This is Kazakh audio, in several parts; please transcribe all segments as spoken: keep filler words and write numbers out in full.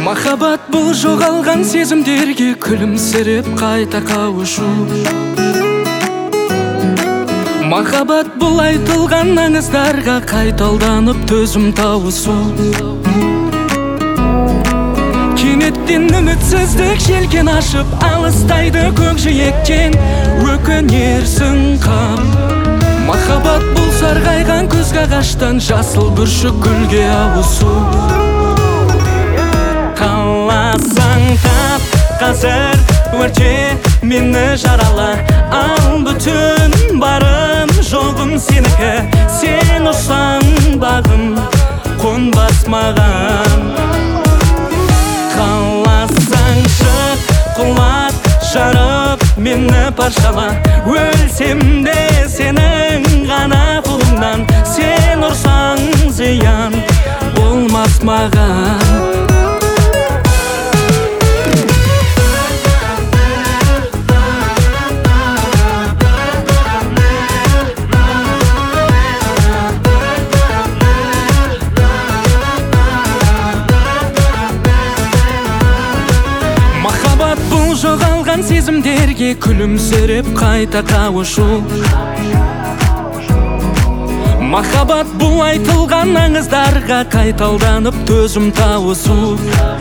Махаббат бұл жоғалған сезімдерге күлімсіреп қайта қауышу. Махаббат бұл айтылған аңыздарға қайталданып төзім тауысу. Кенеттен үмітсіздік желкен ашып алыстайды көкжиектен, өкінерсің қам. Махаббат бұл сарғайған күз ағаштан жасыл бүршік гүлге ауысу. Қаласаң тап, қазір өрте мені жарала. Ал бүтін барым жоғым сенікі, сен ұшсаң бағым қонбас маған. Қаласаң шық, құлат жарып мені паршала. Өлсем де сенің ғана қолыңнан, сен ұрсаң зиян болмас маған. Бұл жоғалған сезімдерге күлімсіреп қайта қауышу. Махаббат бұл айтылған аңыздарға қайталданып төзім тауысу.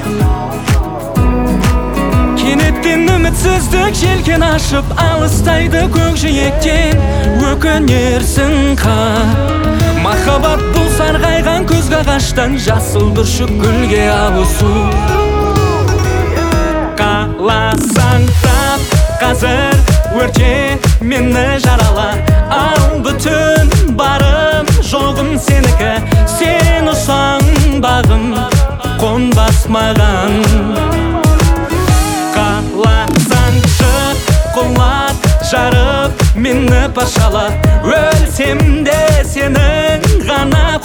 Кенеттен үмітсіздік желкен ашып алыстайды көкжиектен, өкінерсің қап. Махаббат бұл сарғайған күз ағаштан жасыл бүршік гүлге ауысу. Қаласаң тап, қазір өрте мені жарала. Ал бүтін барым жоғым сенікі, сен ұшсаң бағым қонбас маған. Қаласаң шық, құлат жарып мені паршала. Өлсем де сенің ғана